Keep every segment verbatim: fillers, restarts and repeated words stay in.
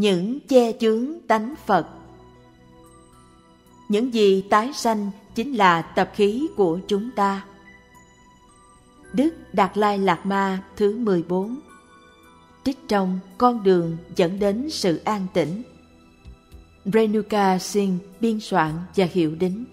những che chướng tánh Phật. Những gì tái sanh chính là tập khí của chúng ta. Đức Đạt Lai Lạt Ma thứ mười bốn. Trích trong Con đường dẫn đến sự an tĩnh. Renuka Singh biên soạn và hiệu đính.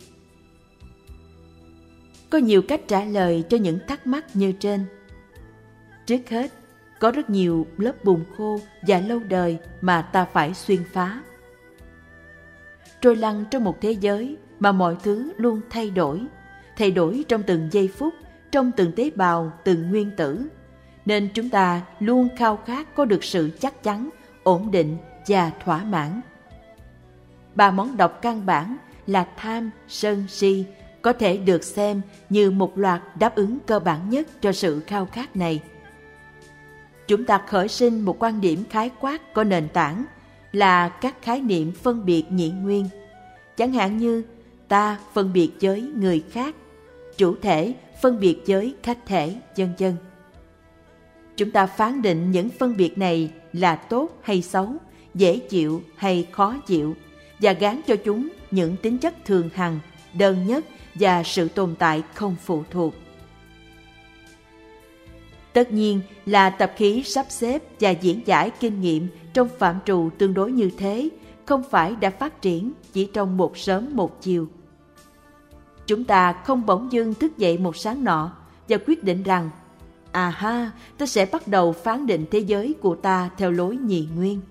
Có nhiều cách trả lời cho những thắc mắc như trên. Trước hết, có rất nhiều lớp bùn khô và lâu đời mà ta phải xuyên phá. Trôi lăn trong một thế giới mà mọi thứ luôn thay đổi, thay đổi trong từng giây phút, trong từng tế bào, từng nguyên tử, nên chúng ta luôn khao khát có được sự chắc chắn, ổn định và thỏa mãn. Ba món độc căn bản là tham, sân, si có thể được xem như một loạt đáp ứng cơ bản nhất cho sự khao khát này. Chúng ta khởi sinh một quan điểm khái quát có nền tảng là các khái niệm phân biệt nhị nguyên, chẳng hạn như ta phân biệt với người khác, chủ thể phân biệt với khách thể, vân vân. Chúng ta phán định những phân biệt này là tốt hay xấu, dễ chịu hay khó chịu, và gán cho chúng những tính chất thường hằng, đơn nhất và sự tồn tại không phụ thuộc. Tất nhiên là tập khí sắp xếp và diễn giải kinh nghiệm trong phạm trù tương đối như thế không phải đã phát triển chỉ trong một sớm một chiều. Chúng ta không bỗng dưng thức dậy một sáng nọ và quyết định rằng à ha, ta sẽ bắt đầu phán định thế giới của ta theo lối nhị nguyên.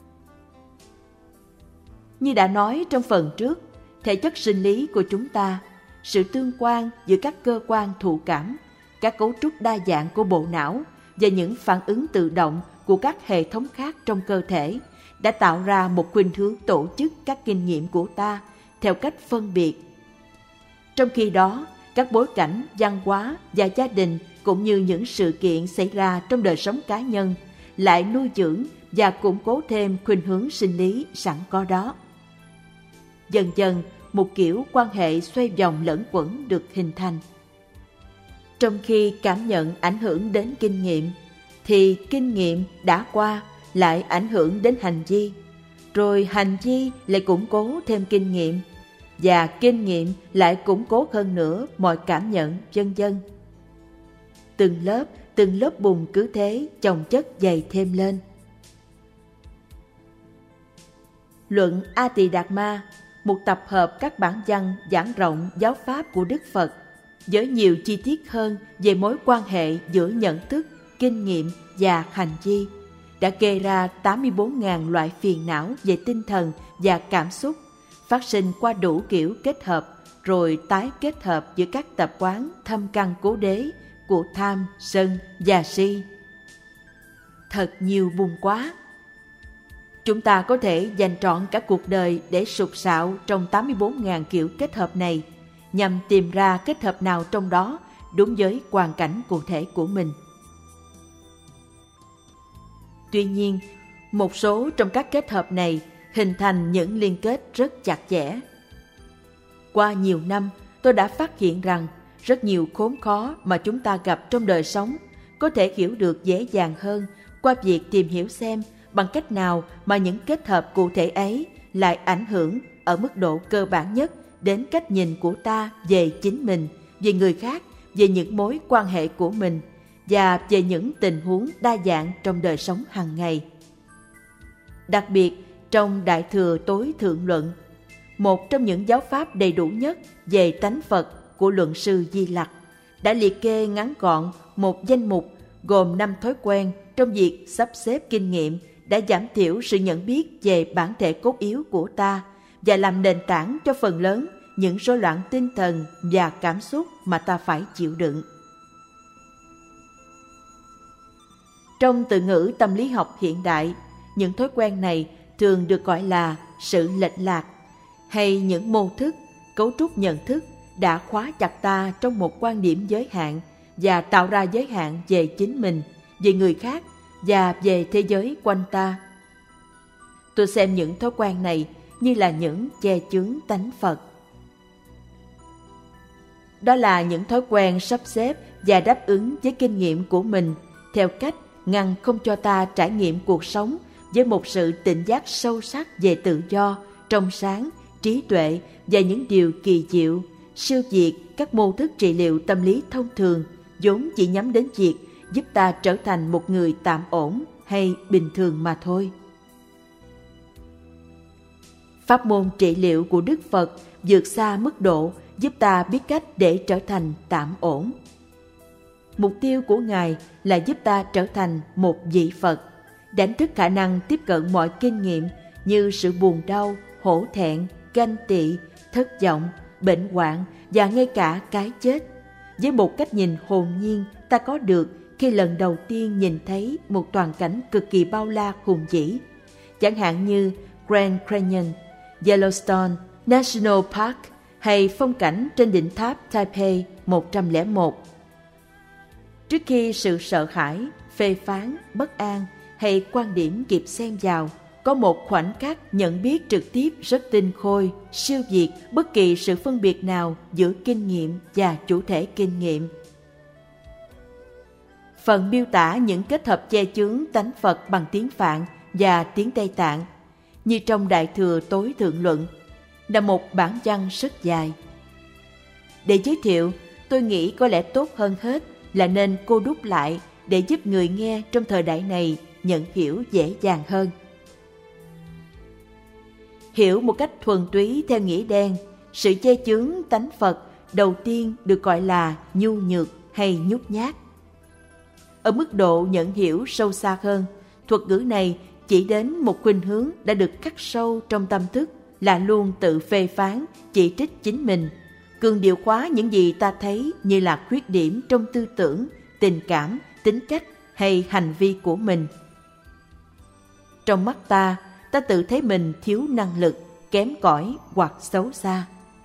Như đã nói trong phần trước, thể chất sinh lý của chúng ta, sự tương quan giữa các cơ quan thụ cảm, các cấu trúc đa dạng của bộ não và những phản ứng tự động của các hệ thống khác trong cơ thể đã tạo ra một khuynh hướng tổ chức các kinh nghiệm của ta theo cách phân biệt. Trong khi đó, các bối cảnh, văn hóa và gia đình cũng như những sự kiện xảy ra trong đời sống cá nhân lại nuôi dưỡng và củng cố thêm khuynh hướng sinh lý sẵn có đó. Dần dần, một kiểu quan hệ xoay vòng lẫn quẩn được hình thành. Trong khi cảm nhận ảnh hưởng đến kinh nghiệm, thì kinh nghiệm đã qua lại ảnh hưởng đến hành vi, rồi hành vi lại củng cố thêm kinh nghiệm, và kinh nghiệm lại củng cố hơn nữa mọi cảm nhận, vân vân. Từng lớp, từng lớp bùn cứ thế chồng chất dày thêm lên. Luận A Tỳ Đạt Ma, một tập hợp các bản văn giảng rộng giáo pháp của Đức Phật, với nhiều chi tiết hơn về mối quan hệ giữa nhận thức, kinh nghiệm và hành vi, đã kê ra tám mươi bốn nghìn loại phiền não về tinh thần và cảm xúc, phát sinh qua đủ kiểu kết hợp, rồi tái kết hợp giữa các tập quán thâm căn cố đế của tham, sân và si. Thật nhiều bùn quá! Chúng ta có thể dành trọn cả cuộc đời để sục sạo trong tám mươi bốn nghìn kiểu kết hợp này, nhằm tìm ra kết hợp nào trong đó đúng với hoàn cảnh cụ thể của mình. Tuy nhiên, một số trong các kết hợp này hình thành những liên kết rất chặt chẽ. Qua nhiều năm, tôi đã phát hiện rằng rất nhiều khốn khó mà chúng ta gặp trong đời sống có thể hiểu được dễ dàng hơn qua việc tìm hiểu xem bằng cách nào mà những kết hợp cụ thể ấy lại ảnh hưởng ở mức độ cơ bản nhất đến cách nhìn của ta về chính mình, về người khác, về những mối quan hệ của mình và về những tình huống đa dạng trong đời sống hàng ngày. Đặc biệt, trong Đại Thừa Tối Thượng Luận, một trong những giáo pháp đầy đủ nhất về tánh Phật của luận sư Di Lặc, đã liệt kê ngắn gọn một danh mục gồm năm thói quen trong việc sắp xếp kinh nghiệm đã giảm thiểu sự nhận biết về bản thể cốt yếu của ta và làm nền tảng cho phần lớn những rối loạn tinh thần và cảm xúc mà ta phải chịu đựng. Trong từ ngữ tâm lý học hiện đại, những thói quen này thường được gọi là sự lệch lạc, hay những mô thức, cấu trúc nhận thức đã khóa chặt ta trong một quan điểm giới hạn và tạo ra giới hạn về chính mình, về người khác và về thế giới quanh ta. Tôi xem những thói quen này như là những che chướng tánh Phật. Đó là những thói quen sắp xếp và đáp ứng với kinh nghiệm của mình theo cách ngăn không cho ta trải nghiệm cuộc sống với một sự tỉnh giác sâu sắc về tự do, trong sáng, trí tuệ và những điều kỳ diệu, siêu việt các mô thức trị liệu tâm lý thông thường vốn chỉ nhắm đến việc giúp ta trở thành một người tạm ổn hay bình thường mà thôi. Pháp môn trị liệu của Đức Phật vượt xa mức độ giúp ta biết cách để trở thành tạm ổn. Mục tiêu của Ngài là giúp ta trở thành một vị Phật, đánh thức khả năng tiếp cận mọi kinh nghiệm như sự buồn đau, hổ thẹn, ganh tị, thất vọng, bệnh hoạn và ngay cả cái chết, với một cách nhìn hồn nhiên ta có được khi lần đầu tiên nhìn thấy một toàn cảnh cực kỳ bao la hùng vĩ, chẳng hạn như Grand Canyon, Yellowstone National Park hay phong cảnh trên đỉnh tháp Taipei một trăm lẻ một. Trước khi sự sợ hãi, phê phán, bất an hay quan điểm kịp xen vào, có một khoảnh khắc nhận biết trực tiếp rất tinh khôi, siêu việt bất kỳ sự phân biệt nào giữa kinh nghiệm và chủ thể kinh nghiệm. Phần miêu tả những kết hợp che chướng tánh Phật bằng tiếng Phạn và tiếng Tây Tạng, như trong Đại Thừa Tối Thượng Luận, là một bản văn rất dài. Để giới thiệu, tôi nghĩ có lẽ tốt hơn hết là nên cô đúc lại để giúp người nghe trong thời đại này nhận hiểu dễ dàng hơn. Hiểu một cách thuần túy theo nghĩa đen, sự che chướng tánh Phật đầu tiên được gọi là nhu nhược hay nhút nhát. Ở mức độ nhận hiểu sâu xa hơn, thuật ngữ này chỉ đến một khuynh hướng đã được khắc sâu trong tâm thức là luôn tự phê phán, chỉ trích chính mình, cường điệu hóa những gì ta thấy như là khuyết điểm trong tư tưởng, tình cảm, tính cách hay hành vi của mình. Trong mắt ta, ta tự thấy mình thiếu năng lực, kém cỏi hoặc xấu xa.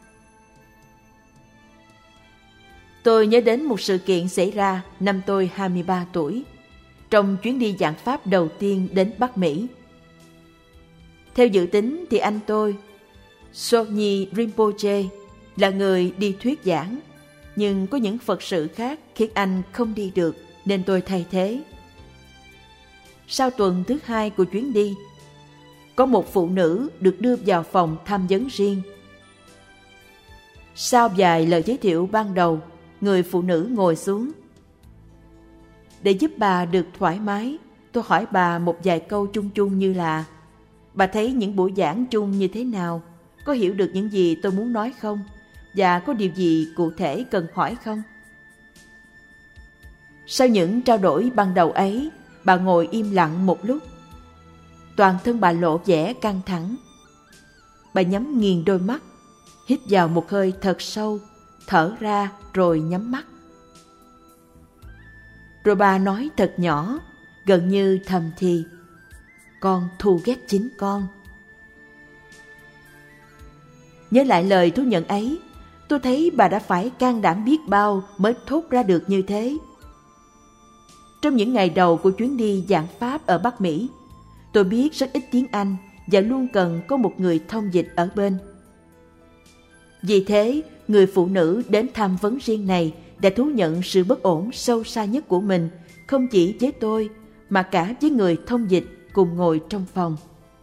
Tôi nhớ đến một sự kiện xảy ra năm tôi hai mươi ba tuổi, trong chuyến đi giảng pháp đầu tiên đến Bắc Mỹ. Theo dự tính thì anh tôi, Sogni Rinpoche, là người đi thuyết giảng, nhưng có những Phật sự khác khiến anh không đi được nên tôi thay thế. Sau tuần thứ hai của chuyến đi, có một phụ nữ được đưa vào phòng tham vấn riêng. Sau vài lời giới thiệu ban đầu, người phụ nữ ngồi xuống. Để giúp bà được thoải mái, tôi hỏi bà một vài câu chung chung như là: bà thấy những buổi giảng chung như thế nào? Có hiểu được những gì tôi muốn nói không? Và có điều gì cụ thể cần hỏi không? Sau những trao đổi ban đầu ấy, bà ngồi im lặng một lúc. Toàn thân bà lộ vẻ căng thẳng. Bà nhắm nghiền đôi mắt, hít vào một hơi thật sâu, thở ra rồi nhắm mắt. Rồi bà nói thật nhỏ, gần như thầm thì: con thù ghét chính con. Nhớ lại lời thú nhận ấy, tôi thấy bà đã phải can đảm biết bao mới thốt ra được như thế. Trong những ngày đầu của chuyến đi giảng pháp ở Bắc Mỹ, tôi biết rất ít tiếng Anh và luôn cần có một người thông dịch ở bên. Vì thế, người phụ nữ đến tham vấn riêng này đã thú nhận sự bất ổn sâu xa nhất của mình, không chỉ với tôi mà cả với người thông dịch cùng ngồi trong phòng.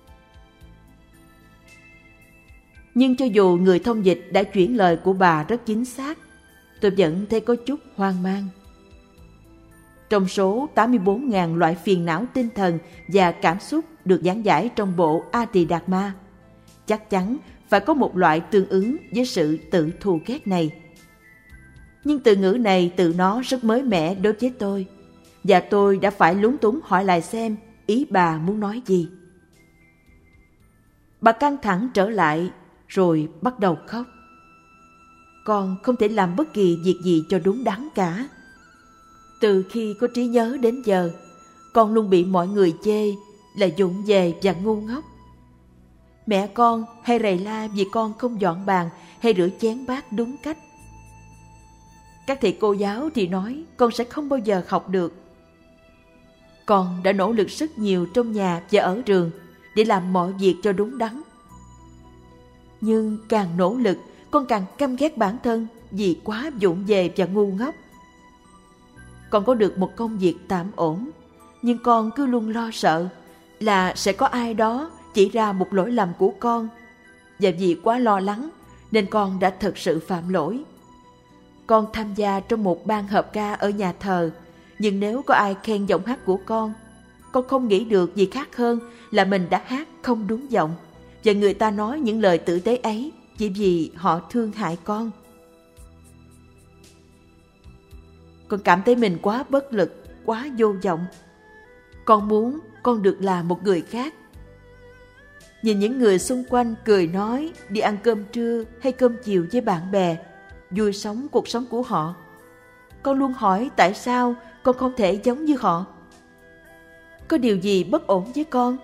Nhưng cho dù người thông dịch đã chuyển lời của bà rất chính xác, tôi vẫn thấy có chút hoang mang. Trong số tám mươi bốn nghìn loại phiền não tinh thần và cảm xúc được giảng giải trong bộ Adi-Dharma, chắc chắn phải có một loại tương ứng với sự tự thù ghét này. Nhưng từ ngữ này tự nó rất mới mẻ đối với tôi, và tôi đã phải lúng túng hỏi lại xem ý bà muốn nói gì. Bà căng thẳng trở lại rồi bắt đầu khóc. Con không thể làm bất kỳ việc gì cho đúng đắn cả. Từ khi có trí nhớ đến giờ, con luôn bị mọi người chê là vụng về và ngu ngốc. Mẹ con hay rầy la vì con không dọn bàn hay rửa chén bát đúng cách. Các thầy cô giáo thì nói con sẽ không bao giờ học được. Con đã nỗ lực rất nhiều trong nhà và ở trường để làm mọi việc cho đúng đắn. Nhưng càng nỗ lực, con càng căm ghét bản thân vì quá vụng về và ngu ngốc. Con có được một công việc tạm ổn, nhưng con cứ luôn lo sợ là sẽ có ai đó chỉ ra một lỗi lầm của con, và vì quá lo lắng nên con đã thực sự phạm lỗi. Con tham gia trong một ban hợp ca ở nhà thờ, nhưng nếu có ai khen giọng hát của con, con không nghĩ được gì khác hơn là mình đã hát không đúng giọng, và người ta nói những lời tử tế ấy chỉ vì họ thương hại con. Con cảm thấy mình quá bất lực, quá vô vọng. Con muốn con được là một người khác. Nhìn những người xung quanh cười nói, đi ăn cơm trưa hay cơm chiều với bạn bè, vui sống cuộc sống của họ. Con luôn hỏi tại sao con không thể giống như họ. Có điều gì bất ổn với con?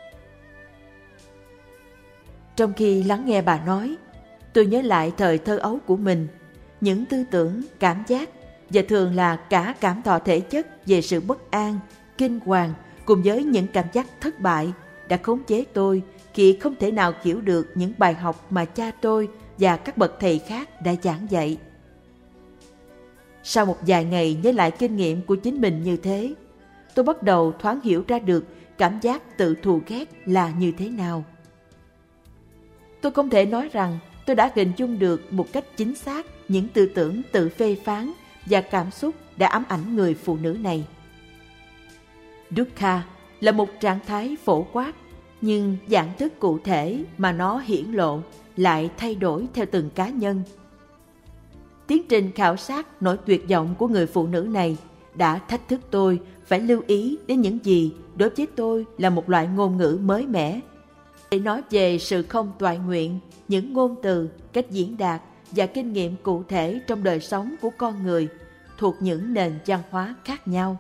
Trong khi lắng nghe bà nói, tôi nhớ lại thời thơ ấu của mình, những tư tưởng, cảm giác và thường là cả cảm thọ thể chất về sự bất an, kinh hoàng cùng với những cảm giác thất bại đã khống chế tôi khi không thể nào hiểu được những bài học mà cha tôi và các bậc thầy khác đã giảng dạy. Sau một vài ngày nhớ lại kinh nghiệm của chính mình như thế, tôi bắt đầu thoáng hiểu ra được cảm giác tự thù ghét là như thế nào. Tôi không thể nói rằng tôi đã hình dung được một cách chính xác những tư tưởng tự phê phán và cảm xúc đã ám ảnh người phụ nữ này. Dukkha là một trạng thái phổ quát, nhưng dạng thức cụ thể mà nó hiển lộ lại thay đổi theo từng cá nhân. Tiến trình khảo sát nỗi tuyệt vọng của người phụ nữ này đã thách thức tôi phải lưu ý đến những gì đối với tôi là một loại ngôn ngữ mới mẻ. Để nói về sự không toại nguyện, những ngôn từ, cách diễn đạt và kinh nghiệm cụ thể trong đời sống của con người thuộc những nền văn hóa khác nhau.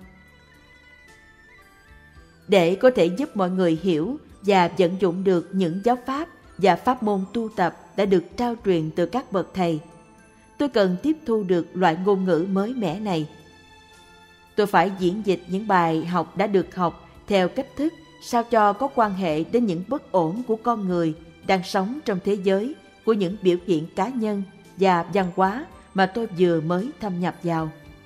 Để có thể giúp mọi người hiểu và vận dụng được những giáo pháp và pháp môn tu tập đã được trao truyền từ các bậc thầy, tôi cần tiếp thu được loại ngôn ngữ mới mẻ này. Tôi phải diễn dịch những bài học đã được học theo cách thức sao cho có quan hệ đến những bất ổn của con người đang sống trong thế giới của những biểu hiện cá nhân và văn hóa mà tôi vừa mới thâm nhập vào.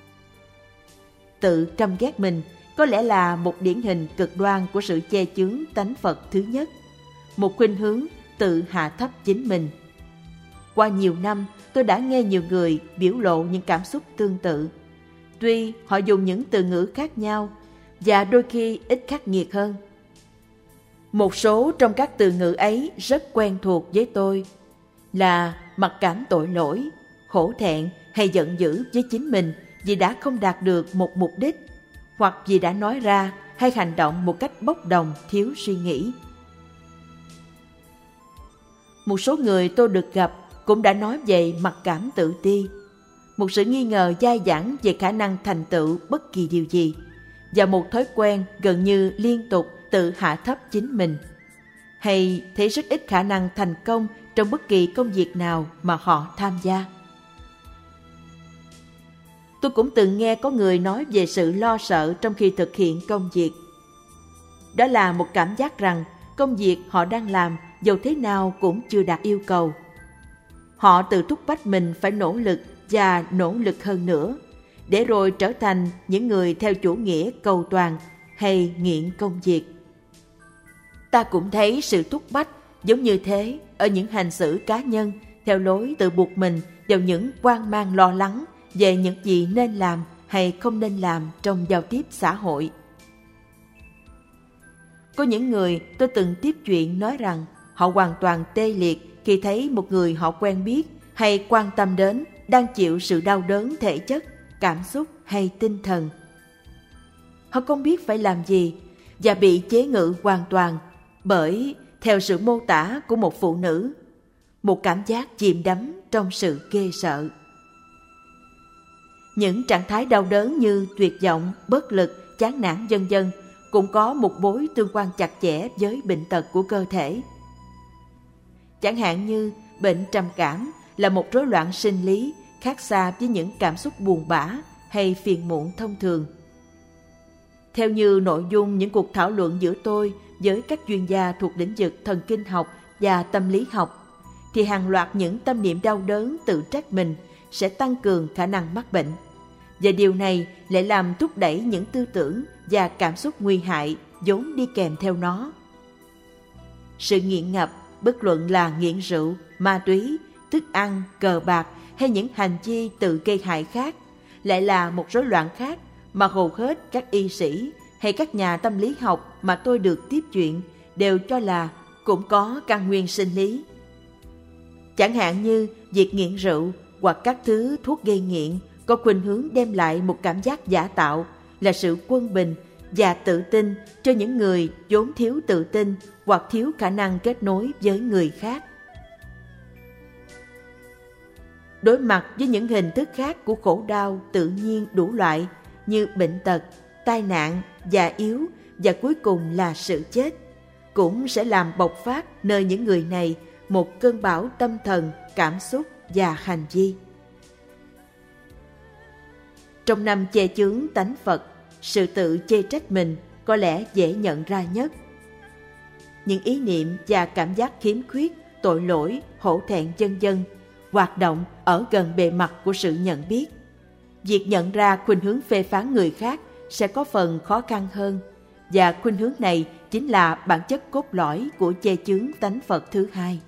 Tự căm ghét mình có lẽ là một điển hình cực đoan của sự che chướng tánh Phật thứ nhất, một khuynh hướng tự hạ thấp chính mình. Qua nhiều năm, tôi đã nghe nhiều người biểu lộ những cảm xúc tương tự. Tuy họ dùng những từ ngữ khác nhau và đôi khi ít khắc nghiệt hơn. Một số trong các từ ngữ ấy rất quen thuộc với tôi là mặc cảm tội lỗi, hổ thẹn hay giận dữ với chính mình vì đã không đạt được một mục đích, hoặc vì đã nói ra hay hành động một cách bốc đồng, thiếu suy nghĩ. Một số người tôi được gặp cũng đã nói về mặc cảm tự ti, một sự nghi ngờ dai dẳng về khả năng thành tựu bất kỳ điều gì, và một thói quen gần như liên tục tự hạ thấp chính mình, hay thấy rất ít khả năng thành công trong bất kỳ công việc nào mà họ tham gia. Tôi cũng từng nghe có người nói về sự lo sợ trong khi thực hiện công việc. Đó là một cảm giác rằng công việc họ đang làm dầu thế nào cũng chưa đạt yêu cầu. Họ tự thúc bách mình phải nỗ lực và nỗ lực hơn nữa, để rồi trở thành những người theo chủ nghĩa cầu toàn hay nghiện công việc. Ta cũng thấy sự thúc bách giống như thế ở những hành xử cá nhân theo lối tự buộc mình vào những hoang mang lo lắng về những gì nên làm hay không nên làm trong giao tiếp xã hội. Có những người tôi từng tiếp chuyện nói rằng họ hoàn toàn tê liệt khi thấy một người họ quen biết hay quan tâm đến đang chịu sự đau đớn thể chất, cảm xúc hay tinh thần. Họ không biết phải làm gì và bị chế ngự hoàn toàn bởi, theo sự mô tả của một phụ nữ, một cảm giác chìm đắm trong sự ghê sợ. Những trạng thái đau đớn như tuyệt vọng, bất lực, chán nản vân vân cũng có một mối tương quan chặt chẽ với bệnh tật của cơ thể. Chẳng hạn như bệnh trầm cảm là một rối loạn sinh lý khác xa với những cảm xúc buồn bã hay phiền muộn thông thường. Theo như nội dung những cuộc thảo luận giữa tôi với các chuyên gia thuộc lĩnh vực thần kinh học và tâm lý học, thì hàng loạt những tâm niệm đau đớn tự trách mình sẽ tăng cường khả năng mắc bệnh. Và điều này lại làm thúc đẩy những tư tưởng và cảm xúc nguy hại vốn đi kèm theo nó. Sự nghiện ngập, bất luận là nghiện rượu, ma túy, thức ăn, cờ bạc hay những hành vi tự gây hại khác, lại là một rối loạn khác mà hầu hết các y sĩ hay các nhà tâm lý học mà tôi được tiếp chuyện đều cho là cũng có căn nguyên sinh lý. Chẳng hạn như việc nghiện rượu hoặc các thứ thuốc gây nghiện có khuynh hướng đem lại một cảm giác giả tạo là sự quân bình và tự tin cho những người vốn thiếu tự tin hoặc thiếu khả năng kết nối với người khác. Đối mặt với những hình thức khác của khổ đau tự nhiên đủ loại như bệnh tật, tai nạn, già yếu và cuối cùng là sự chết, cũng sẽ làm bộc phát nơi những người này một cơn bão tâm thần, cảm xúc và hành vi. Trong năm che chướng tánh Phật, sự tự chê trách mình có lẽ dễ nhận ra nhất. Những ý niệm và cảm giác khiếm khuyết, tội lỗi, hổ thẹn vân vân hoạt động ở gần bề mặt của sự nhận biết. Việc nhận ra khuynh hướng phê phán người khác sẽ có phần khó khăn hơn, và khuynh hướng này chính là bản chất cốt lõi của che chướng tánh Phật thứ hai.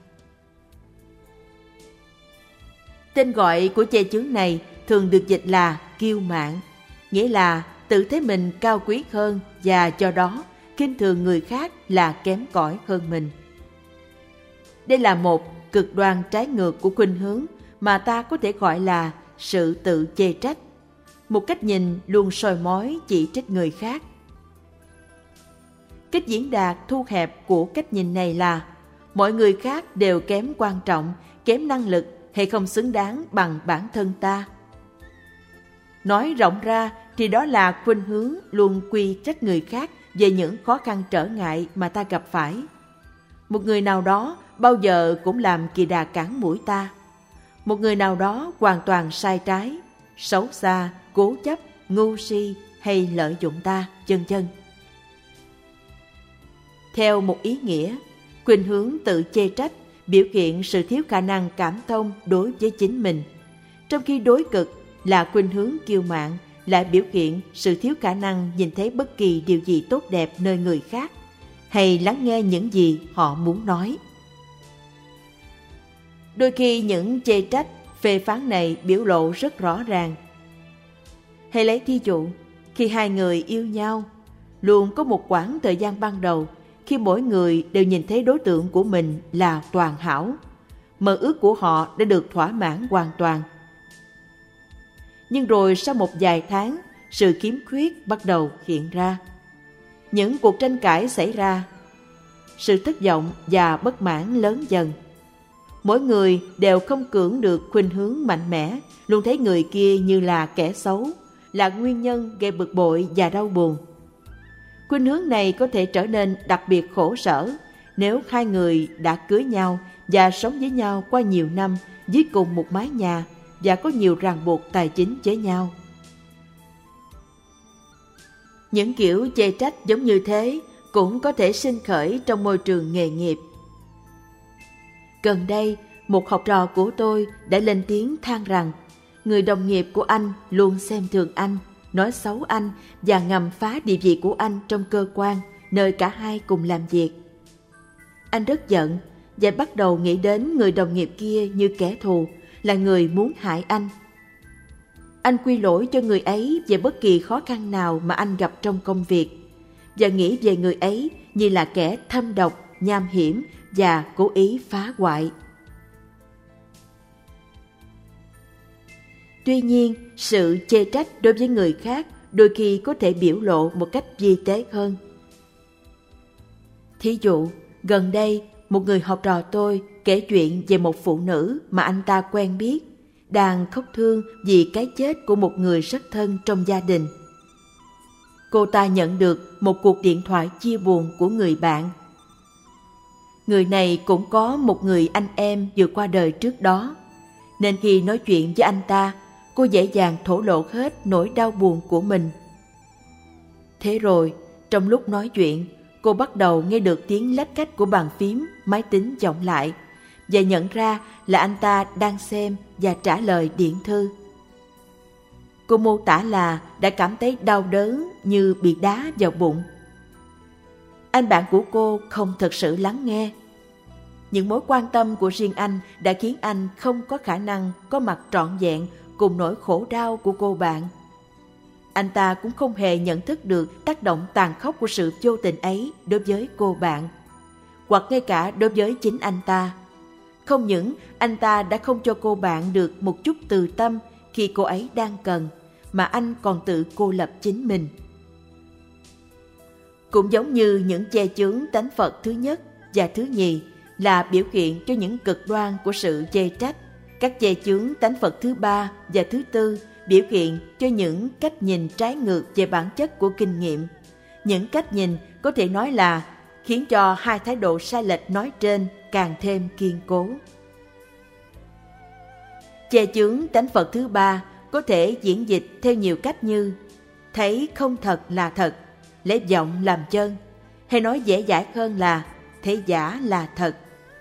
Tên gọi của che chướng này thường được dịch là kiêu mạn, nghĩa là tự thấy mình cao quý hơn và do đó khinh thường người khác là kém cỏi hơn mình. Đây là một cực đoan trái ngược của khuynh hướng mà ta có thể gọi là sự tự chê trách, một cách nhìn luôn soi mói chỉ trích người khác. Cách diễn đạt thu hẹp của cách nhìn này là mọi người khác đều kém quan trọng, kém năng lực hay không xứng đáng bằng bản thân ta. Nói rộng ra thì đó là khuynh hướng luôn quy trách người khác về những khó khăn trở ngại mà ta gặp phải. Một người nào đó bao giờ cũng làm kỳ đà cản mũi ta. Một người nào đó hoàn toàn sai trái, xấu xa, cố chấp, ngu si hay lợi dụng ta, vân vân. Theo một ý nghĩa, khuynh hướng tự chê trách biểu hiện sự thiếu khả năng cảm thông đối với chính mình, trong khi đối cực là khuynh hướng kiêu mạn lại biểu hiện sự thiếu khả năng nhìn thấy bất kỳ điều gì tốt đẹp nơi người khác hay lắng nghe những gì họ muốn nói. Đôi khi những chê trách, phê phán này biểu lộ rất rõ ràng. Hãy lấy thí dụ, khi hai người yêu nhau, luôn có một khoảng thời gian ban đầu khi mỗi người đều nhìn thấy đối tượng của mình là toàn hảo, mơ ước của họ đã được thỏa mãn hoàn toàn. Nhưng rồi sau một vài tháng, sự khiếm khuyết bắt đầu hiện ra. Những cuộc tranh cãi xảy ra, sự thất vọng và bất mãn lớn dần. Mỗi người đều không cưỡng được khuynh hướng mạnh mẽ, luôn thấy người kia như là kẻ xấu, là nguyên nhân gây bực bội và đau buồn. Khuynh hướng này có thể trở nên đặc biệt khổ sở nếu hai người đã cưới nhau và sống với nhau qua nhiều năm dưới cùng một mái nhà và có nhiều ràng buộc tài chính với nhau. Những kiểu chê trách giống như thế cũng có thể sinh khởi trong môi trường nghề nghiệp. Gần đây, một học trò của tôi đã lên tiếng than rằng người đồng nghiệp của anh luôn xem thường anh, nói xấu anh và ngầm phá địa vị của anh trong cơ quan nơi cả hai cùng làm việc. Anh rất giận và bắt đầu nghĩ đến người đồng nghiệp kia như kẻ thù, là người muốn hại anh. Anh quy lỗi cho người ấy về bất kỳ khó khăn nào mà anh gặp trong công việc và nghĩ về người ấy như là kẻ thâm độc, nham hiểm và cố ý phá hoại. Tuy nhiên, sự chê trách đối với người khác đôi khi có thể biểu lộ một cách vi tế hơn. Thí dụ, gần đây, một người học trò tôi kể chuyện về một phụ nữ mà anh ta quen biết, đang khóc thương vì cái chết của một người rất thân trong gia đình. Cô ta nhận được một cuộc điện thoại chia buồn của người bạn. Người này cũng có một người anh em vừa qua đời trước đó, nên khi nói chuyện với anh ta, cô dễ dàng thổ lộ hết nỗi đau buồn của mình. Thế rồi, trong lúc nói chuyện, cô bắt đầu nghe được tiếng lách cách của bàn phím máy tính vọng lại và nhận ra là anh ta đang xem và trả lời điện thư. Cô mô tả là đã cảm thấy đau đớn như bị đá vào bụng. anh bạn của cô không thực sự lắng nghe. Những mối quan tâm của riêng anh đã khiến anh không có khả năng có mặt trọn vẹn cùng nỗi khổ đau của cô bạn. Anh ta cũng không hề nhận thức được tác động tàn khốc của sự vô tình ấy đối với cô bạn, hoặc ngay cả đối với chính anh ta. Không những anh ta đã không cho cô bạn được một chút từ tâm khi cô ấy đang cần, mà anh còn tự cô lập chính mình. Cũng giống như những che chướng tánh Phật thứ nhất và thứ nhì là biểu hiện cho những cực đoan của sự chê trách, các che chướng tánh Phật thứ ba và thứ tư biểu hiện cho những cách nhìn trái ngược về bản chất của kinh nghiệm. Những cách nhìn có thể nói là khiến cho hai thái độ sai lệch nói trên càng thêm kiên cố. Che chướng tánh Phật thứ ba có thể diễn dịch theo nhiều cách như thấy không thật là thật, lấy vọng làm chân, hay nói dễ dãi hơn là thấy giả là thật.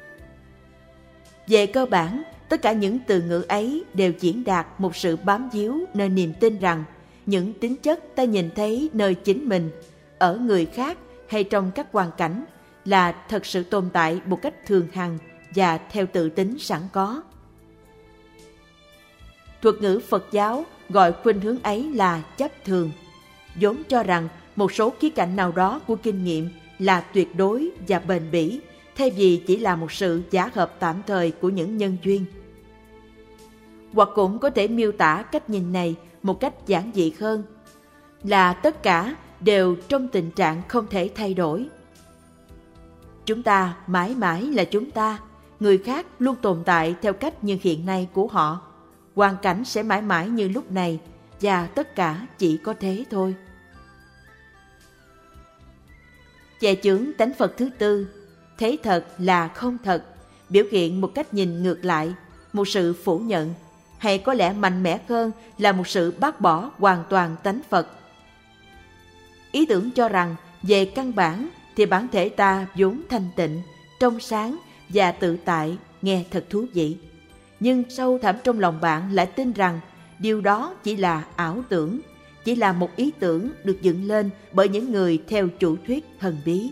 Về cơ bản, tất cả những từ ngữ ấy đều diễn đạt một sự bám víu nơi niềm tin rằng những tính chất ta nhìn thấy nơi chính mình, ở người khác hay trong các hoàn cảnh là thật sự tồn tại một cách thường hằng và theo tự tính sẵn có. Thuật ngữ Phật giáo gọi khuynh hướng ấy là chấp thường, vốn cho rằng một số khía cạnh nào đó của kinh nghiệm là tuyệt đối và bền bỉ, thay vì chỉ là một sự giả hợp tạm thời của những nhân duyên. Hoặc cũng có thể miêu tả cách nhìn này một cách giản dị hơn, là tất cả đều trong tình trạng không thể thay đổi. Chúng ta mãi mãi là chúng ta, người khác luôn tồn tại theo cách như hiện nay của họ, hoàn cảnh sẽ mãi mãi như lúc này, và tất cả chỉ có thế thôi. Che chướng tánh Phật thứ tư, thấy thật là không thật, biểu hiện một cách nhìn ngược lại, một sự phủ nhận, hay có lẽ mạnh mẽ hơn là một sự bác bỏ hoàn toàn tánh Phật. Ý tưởng cho rằng về căn bản thì bản thể ta vốn thanh tịnh, trong sáng và tự tại nghe thật thú vị. Nhưng sâu thẳm trong lòng bạn lại tin rằng điều đó chỉ là ảo tưởng, chỉ là một ý tưởng được dựng lên bởi những người theo chủ thuyết thần bí.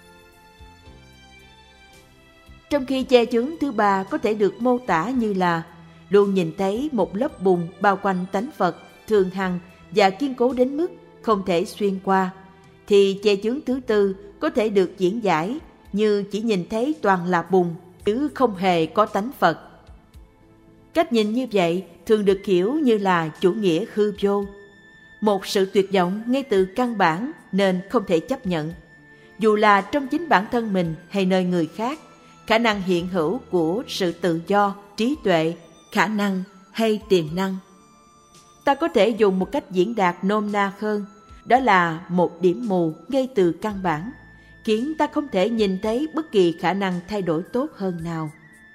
Trong khi che chướng thứ ba có thể được mô tả như là luôn nhìn thấy một lớp bùn bao quanh tánh Phật thường hằng và kiên cố đến mức không thể xuyên qua, thì che chướng thứ tư có thể được diễn giải như chỉ nhìn thấy toàn là bùn chứ không hề có tánh Phật. Cách nhìn như vậy thường được hiểu như là chủ nghĩa hư vô, một sự tuyệt vọng ngay từ căn bản nên không thể chấp nhận, dù là trong chính bản thân mình hay nơi người khác. Khả năng hiện hữu của sự tự do, trí tuệ, khả năng hay tiềm năng. Ta có thể dùng một cách diễn đạt nôm na hơn, đó là một điểm mù ngay từ căn bản, khiến ta không thể nhìn thấy bất kỳ khả năng thay đổi tốt hơn nào.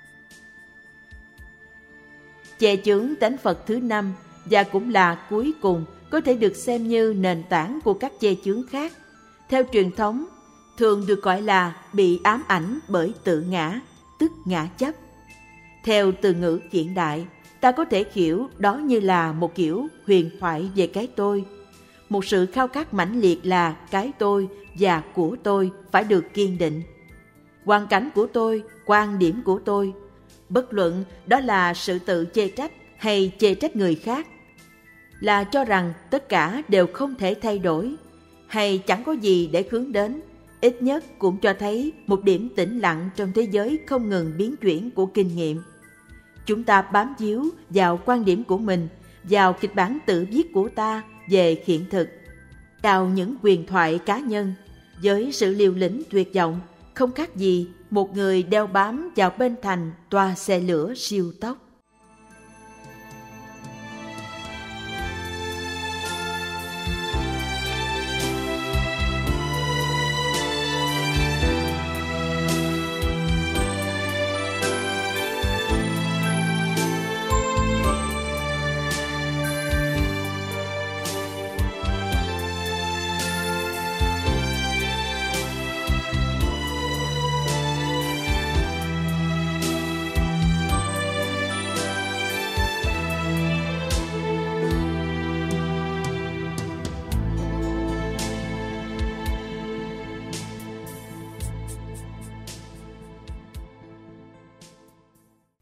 Che chướng tánh Phật thứ năm và cũng là cuối cùng có thể được xem như nền tảng của các che chướng khác. Theo truyền thống, thường được gọi là bị ám ảnh bởi tự ngã, tức ngã chấp. Theo từ ngữ hiện đại, ta có thể hiểu đó như là một kiểu huyền thoại về cái tôi, một sự khao khát mãnh liệt là cái tôi và của tôi phải được kiên định. Hoàn cảnh của tôi, quan điểm của tôi, bất luận đó là sự tự chê trách hay chê trách người khác, là cho rằng tất cả đều không thể thay đổi, hay chẳng có gì để hướng đến, ít nhất cũng cho thấy một điểm tĩnh lặng trong thế giới không ngừng biến chuyển của kinh nghiệm. Chúng ta bám víu vào quan điểm của mình, vào kịch bản tự viết của ta về hiện thực, vào những huyền thoại cá nhân, với sự liều lĩnh tuyệt vọng, không khác gì một người đeo bám vào bên thành toa xe lửa siêu tốc.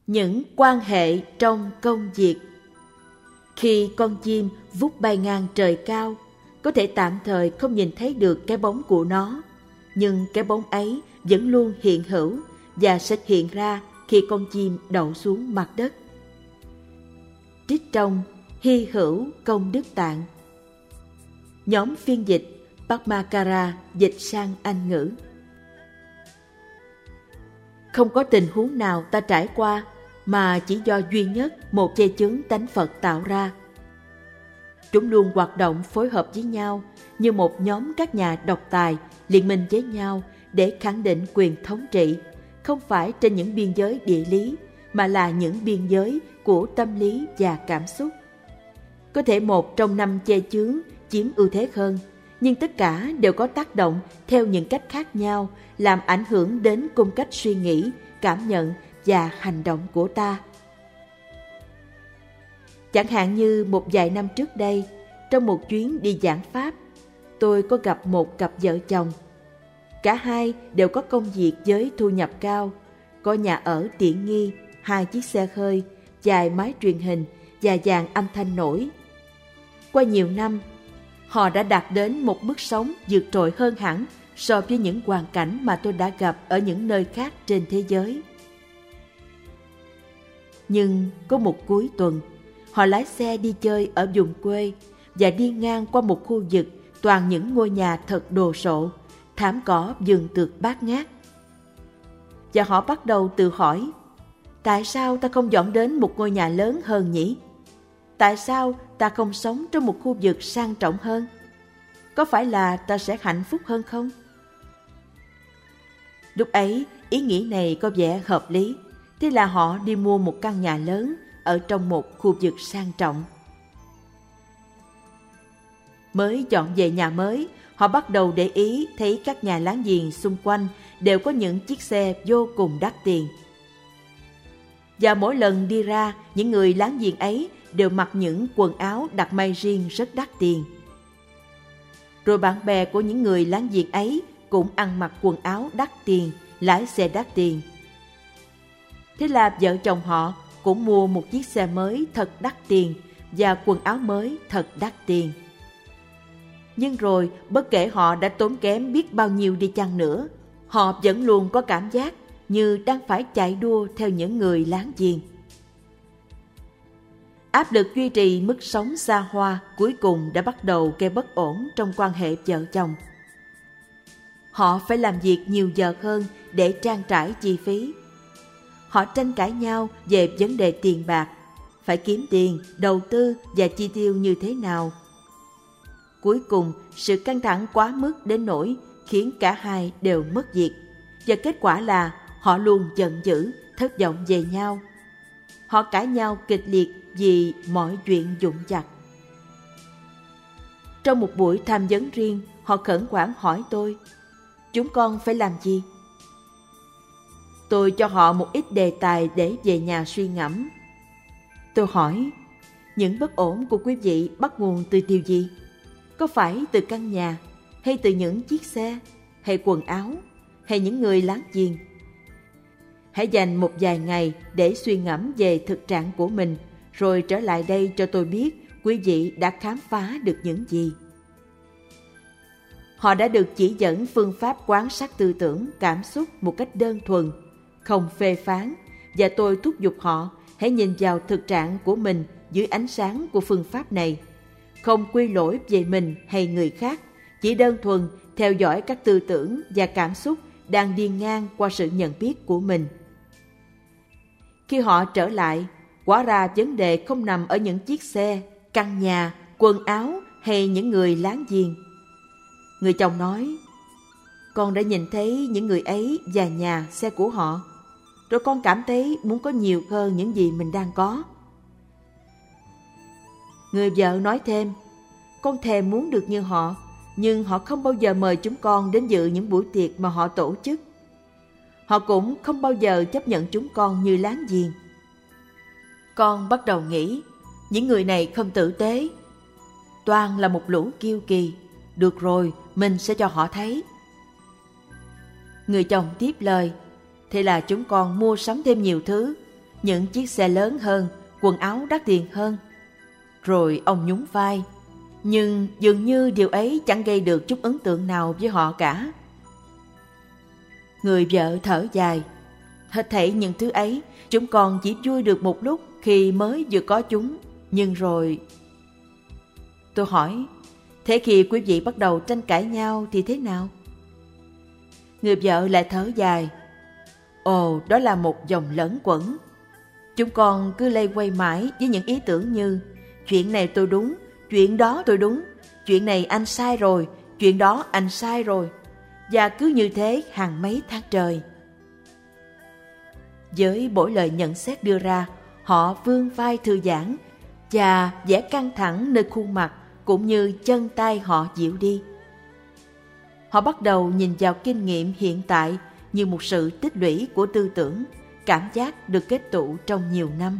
Những quan hệ trong công việc. Khi con chim vút bay ngang trời cao, có thể tạm thời không nhìn thấy được cái bóng của nó, nhưng cái bóng ấy vẫn luôn hiện hữu và sẽ hiện ra khi con chim đậu xuống mặt đất. Trích trong Hy hữu công đức tạng. Nhóm phiên dịch Padmakara dịch sang Anh ngữ. Không có tình huống nào ta trải qua mà chỉ do duy nhất một che chướng tánh Phật tạo ra. Chúng luôn hoạt động phối hợp với nhau như một nhóm các nhà độc tài liên minh với nhau để khẳng định quyền thống trị, không phải trên những biên giới địa lý, mà là những biên giới của tâm lý và cảm xúc. Có thể một trong năm che chướng chiếm ưu thế hơn, nhưng tất cả đều có tác động theo những cách khác nhau, làm ảnh hưởng đến cung cách suy nghĩ, cảm nhận và hành động của ta. Chẳng hạn như một vài năm trước đây, trong một chuyến đi giảng pháp, tôi có gặp một cặp vợ chồng. Cả hai đều có công việc với thu nhập cao, có nhà ở tiện nghi, hai chiếc xe hơi, vài máy truyền hình và dàn âm thanh nổi. Qua nhiều năm, họ đã đạt đến một mức sống vượt trội hơn hẳn so với những hoàn cảnh mà tôi đã gặp ở những nơi khác trên thế giới. Nhưng có một cuối tuần, họ lái xe đi chơi ở vùng quê và đi ngang qua một khu vực toàn những ngôi nhà thật đồ sộ, thảm cỏ vườn tược bát ngát. Và họ bắt đầu tự hỏi, tại sao ta không dọn đến một ngôi nhà lớn hơn nhỉ? Tại sao ta không sống trong một khu vực sang trọng hơn? Có phải là ta sẽ hạnh phúc hơn không? Lúc ấy, ý nghĩ này có vẻ hợp lý. Thế là họ đi mua một căn nhà lớn ở trong một khu vực sang trọng. Mới dọn về nhà mới, họ bắt đầu để ý thấy các nhà láng giềng xung quanh đều có những chiếc xe vô cùng đắt tiền. Và mỗi lần đi ra, những người láng giềng ấy đều mặc những quần áo đặt may riêng rất đắt tiền. Rồi bạn bè của những người láng giềng ấy cũng ăn mặc quần áo đắt tiền, lái xe đắt tiền. Thế là vợ chồng họ cũng mua một chiếc xe mới thật đắt tiền và quần áo mới thật đắt tiền. Nhưng rồi, bất kể họ đã tốn kém biết bao nhiêu đi chăng nữa, họ vẫn luôn có cảm giác như đang phải chạy đua theo những người láng giềng. Áp lực duy trì mức sống xa hoa cuối cùng đã bắt đầu gây bất ổn trong quan hệ vợ chồng. Họ phải làm việc nhiều giờ hơn để trang trải chi phí. Họ tranh cãi nhau về vấn đề tiền bạc, phải kiếm tiền, đầu tư và chi tiêu như thế nào. Cuối cùng, sự căng thẳng quá mức đến nỗi khiến cả hai đều mất việc, và kết quả là họ luôn giận dữ, thất vọng về nhau. Họ cãi nhau kịch liệt vì mọi chuyện vụn vặt. Trong một buổi tham vấn riêng, họ khẩn khoản hỏi tôi, chúng con phải làm gì? Tôi cho họ một ít đề tài để về nhà suy ngẫm. Tôi hỏi, những bất ổn của quý vị bắt nguồn từ điều gì? Có phải từ căn nhà, hay từ những chiếc xe, hay quần áo, hay những người láng giềng? Hãy dành một vài ngày để suy ngẫm về thực trạng của mình, rồi trở lại đây cho tôi biết quý vị đã khám phá được những gì. Họ đã được chỉ dẫn phương pháp quan sát tư tưởng, cảm xúc một cách đơn thuần, không phê phán, và tôi thúc giục họ hãy nhìn vào thực trạng của mình dưới ánh sáng của phương pháp này, không quy lỗi về mình hay người khác, chỉ đơn thuần theo dõi các tư tưởng và cảm xúc đang đi ngang qua sự nhận biết của mình. Khi họ trở lại, hóa ra vấn đề không nằm ở những chiếc xe, căn nhà, quần áo hay những người láng giềng. Người chồng nói, con đã nhìn thấy những người ấy và nhà, xe của họ, rồi con cảm thấy muốn có nhiều hơn những gì mình đang có. Người vợ nói thêm, con thèm muốn được như họ, nhưng họ không bao giờ mời chúng con đến dự những buổi tiệc mà họ tổ chức. Họ cũng không bao giờ chấp nhận chúng con như láng giềng. Con bắt đầu nghĩ, những người này không tử tế, toàn là một lũ kiêu kỳ. Được rồi, mình sẽ cho họ thấy. Người chồng tiếp lời, thế là chúng con mua sắm thêm nhiều thứ, những chiếc xe lớn hơn, quần áo đắt tiền hơn. Rồi ông nhún vai, nhưng dường như điều ấy chẳng gây được chút ấn tượng nào với họ cả. Người vợ thở dài, hết thảy những thứ ấy, chúng con chỉ vui được một lúc khi mới vừa có chúng, nhưng rồi... Tôi hỏi, thế khi quý vị bắt đầu tranh cãi nhau thì thế nào? Người vợ lại thở dài, ồ, đó là một dòng lẫn quẩn. Chúng con cứ lây quay mãi với những ý tưởng như chuyện này tôi đúng, chuyện đó tôi đúng, chuyện này anh sai rồi, chuyện đó anh sai rồi, và cứ như thế hàng mấy tháng trời. Với mỗi lời nhận xét đưa ra, họ vươn vai thư giãn và vẻ căng thẳng nơi khuôn mặt cũng như chân tay họ dịu đi. Họ bắt đầu nhìn vào kinh nghiệm hiện tại như một sự tích lũy của tư tưởng, cảm giác được kết tụ trong nhiều năm.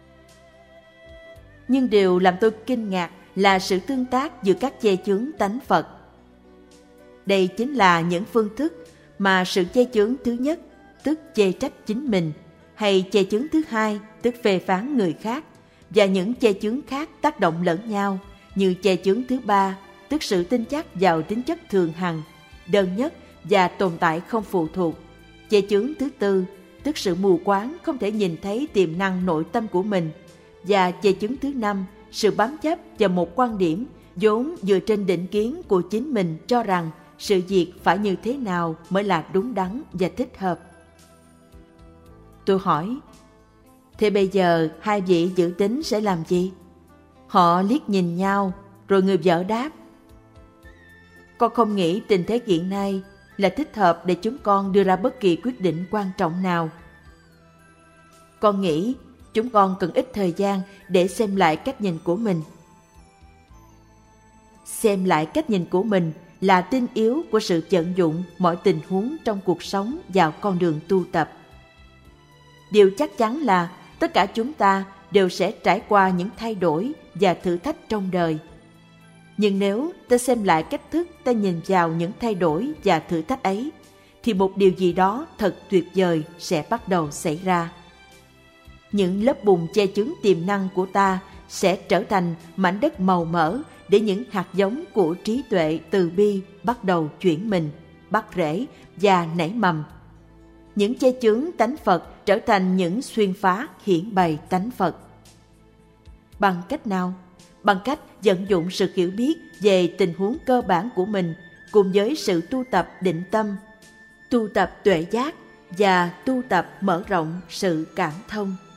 Nhưng điều làm tôi kinh ngạc là sự tương tác giữa các che chướng tánh Phật. Đây chính là những phương thức mà sự che chướng thứ nhất, tức chê trách chính mình, hay che chướng thứ hai, tức phê phán người khác, và những che chướng khác tác động lẫn nhau, như che chướng thứ ba, tức sự tin chắc vào tính chất thường hằng, đơn nhất và tồn tại không phụ thuộc. Che chướng thứ tư, tức sự mù quáng không thể nhìn thấy tiềm năng nội tâm của mình. Và che chướng thứ năm, sự bám chấp vào một quan điểm vốn dựa trên định kiến của chính mình cho rằng sự việc phải như thế nào mới là đúng đắn và thích hợp. Tôi hỏi, thế bây giờ hai vị dự tính sẽ làm gì? Họ liếc nhìn nhau, rồi người vợ đáp, con không nghĩ tình thế hiện nay là thích hợp để chúng con đưa ra bất kỳ quyết định quan trọng nào. Con nghĩ chúng con cần ít thời gian để xem lại cách nhìn của mình. Xem lại cách nhìn của mình là tinh yếu của sự vận dụng mọi tình huống trong cuộc sống vào con đường tu tập. Điều chắc chắn là tất cả chúng ta đều sẽ trải qua những thay đổi và thử thách trong đời. Nhưng nếu ta xem lại cách thức ta nhìn vào những thay đổi và thử thách ấy, thì một điều gì đó thật tuyệt vời sẽ bắt đầu xảy ra. Những lớp bùn che chướng tiềm năng của ta sẽ trở thành mảnh đất màu mỡ để những hạt giống của trí tuệ từ bi bắt đầu chuyển mình, bắt rễ và nảy mầm. Những che chướng tánh Phật trở thành những xuyên phá hiển bày tánh Phật. Bằng cách nào? Bằng cách vận dụng sự hiểu biết về tình huống cơ bản của mình cùng với sự tu tập định tâm, tu tập tuệ giác và tu tập mở rộng sự cảm thông.